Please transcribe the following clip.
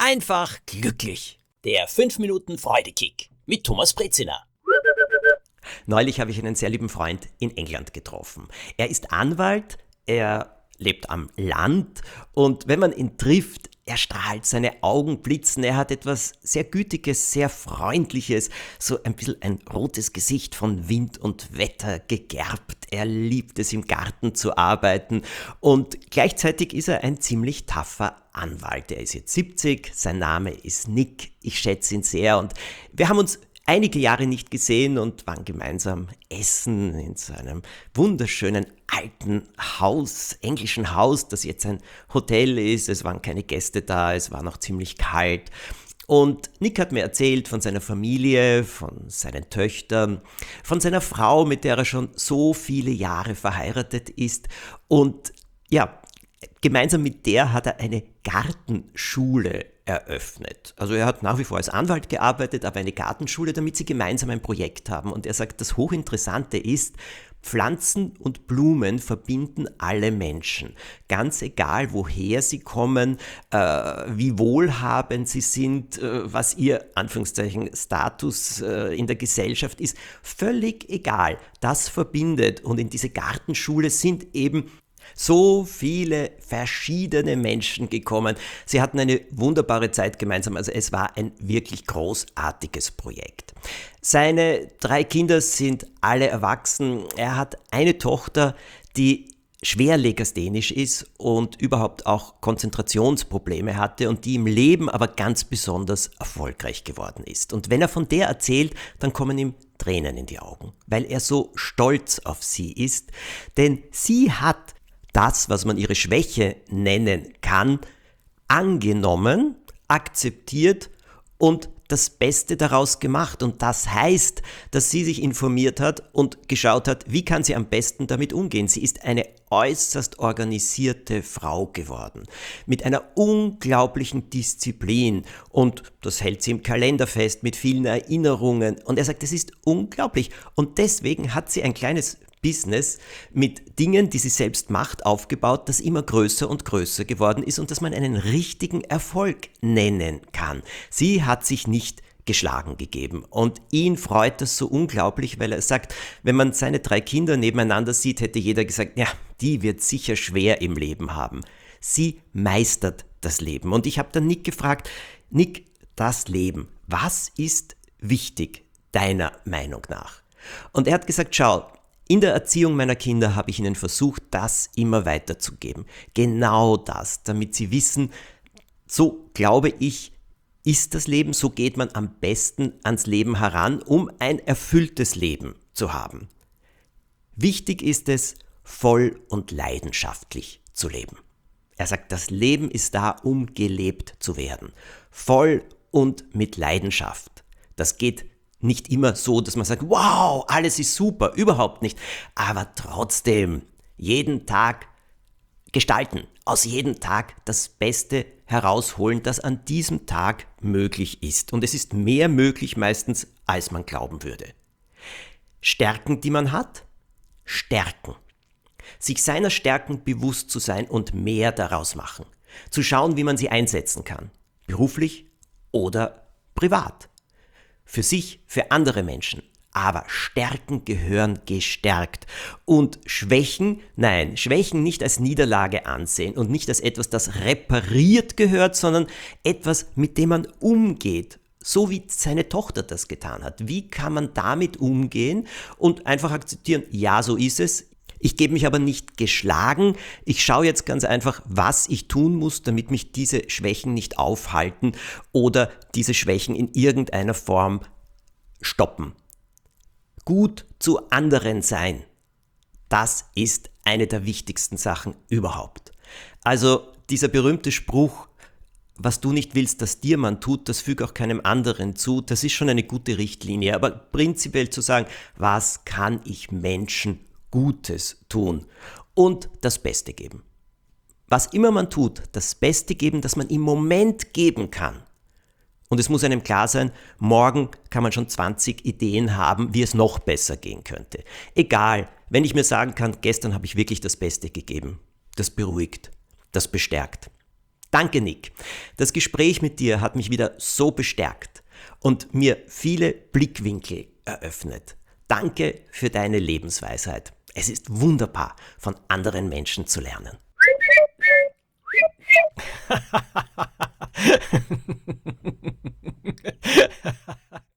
einfach glücklich. Der 5 Minuten Freudekick mit Thomas Brezina. Neulich habe ich einen sehr lieben Freund in England getroffen. Er ist Anwalt, er lebt am Land und wenn man ihn trifft, er strahlt, seine Augen blitzen, er hat etwas sehr Gütiges, sehr Freundliches, so ein bisschen ein rotes Gesicht von Wind und Wetter gegerbt. Er liebt es, im Garten zu arbeiten und gleichzeitig ist er ein ziemlich taffer Anwalt. Er ist jetzt 70, sein Name ist Nick, ich schätze ihn sehr und wir haben uns einige Jahre nicht gesehen und waren gemeinsam essen in so einem wunderschönen alten Haus, englischen Haus, das jetzt ein Hotel ist. Es waren keine Gäste da, es war noch ziemlich kalt. Und Nick hat mir erzählt von seiner Familie, von seinen Töchtern, von seiner Frau, mit der er schon so viele Jahre verheiratet ist. Und ja, gemeinsam mit der hat er eine Gartenschule eröffnet. Also er hat nach wie vor als Anwalt gearbeitet, aber eine Gartenschule, damit sie gemeinsam ein Projekt haben. Und er sagt, das Hochinteressante ist, Pflanzen und Blumen verbinden alle Menschen. Ganz egal, woher sie kommen, wie wohlhabend sie sind, was ihr, Anführungszeichen, Status in der Gesellschaft ist, völlig egal. Das verbindet. Und in diese Gartenschule sind eben so viele verschiedene Menschen gekommen. Sie hatten eine wunderbare Zeit gemeinsam. Also es war ein wirklich großartiges Projekt. Seine 3 Kinder sind alle erwachsen. Er hat eine Tochter, die schwer legasthenisch ist und überhaupt auch Konzentrationsprobleme hatte und die im Leben aber ganz besonders erfolgreich geworden ist. Und wenn er von der erzählt, dann kommen ihm Tränen in die Augen, weil er so stolz auf sie ist. Denn sie hat das, was man ihre Schwäche nennen kann, angenommen, akzeptiert und das Beste daraus gemacht. Und das heißt, dass sie sich informiert hat und geschaut hat, wie kann sie am besten damit umgehen. Sie ist eine äußerst organisierte Frau geworden, mit einer unglaublichen Disziplin. Und das hält sie im Kalender fest, mit vielen Erinnerungen. Und er sagt, das ist unglaublich. Und deswegen hat sie ein kleines Business mit Dingen, die sie selbst macht, aufgebaut, das immer größer und größer geworden ist und das man einen richtigen Erfolg nennen kann. Sie hat sich nicht geschlagen gegeben und ihn freut das so unglaublich, weil er sagt, wenn man seine 3 Kinder nebeneinander sieht, hätte jeder gesagt, ja, die wird sicher schwer im Leben haben. Sie meistert das Leben und ich habe dann Nick gefragt, Nick, das Leben, was ist wichtig deiner Meinung nach? Und er hat gesagt, schau, in der Erziehung meiner Kinder habe ich ihnen versucht, das immer weiterzugeben. Genau das, damit sie wissen, so glaube ich, ist das Leben, so geht man am besten ans Leben heran, um ein erfülltes Leben zu haben. Wichtig ist es, voll und leidenschaftlich zu leben. Er sagt, das Leben ist da, um gelebt zu werden. Voll und mit Leidenschaft. Das geht nicht immer so, dass man sagt, wow, alles ist super, überhaupt nicht. Aber trotzdem, jeden Tag gestalten, aus jedem Tag das Beste herausholen, das an diesem Tag möglich ist. Und es ist mehr möglich meistens, als man glauben würde. Stärken, die man hat, stärken. Sich seiner Stärken bewusst zu sein und mehr daraus machen. Zu schauen, wie man sie einsetzen kann. Beruflich oder privat. Für sich, für andere Menschen. Aber Stärken gehören gestärkt. Und Schwächen, nein, Schwächen nicht als Niederlage ansehen und nicht als etwas, das repariert gehört, sondern etwas, mit dem man umgeht. So wie seine Tochter das getan hat. Wie kann man damit umgehen und einfach akzeptieren, ja, so ist es. Ich gebe mich aber nicht geschlagen. Ich schaue jetzt ganz einfach, was ich tun muss, damit mich diese Schwächen nicht aufhalten oder diese Schwächen in irgendeiner Form stoppen. Gut zu anderen sein, das ist eine der wichtigsten Sachen überhaupt. Also dieser berühmte Spruch, was du nicht willst, dass dir man tut, das füge auch keinem anderen zu, das ist schon eine gute Richtlinie. Aber prinzipiell zu sagen, was kann ich Menschen Gutes tun und das Beste geben. Was immer man tut, das Beste geben, das man im Moment geben kann. Und es muss einem klar sein, morgen kann man schon 20 Ideen haben, wie es noch besser gehen könnte. Egal, wenn ich mir sagen kann, gestern habe ich wirklich das Beste gegeben. Das beruhigt, das bestärkt. Danke, Nick. Das Gespräch mit dir hat mich wieder so bestärkt und mir viele Blickwinkel eröffnet. Danke für deine Lebensweisheit. Es ist wunderbar, von anderen Menschen zu lernen.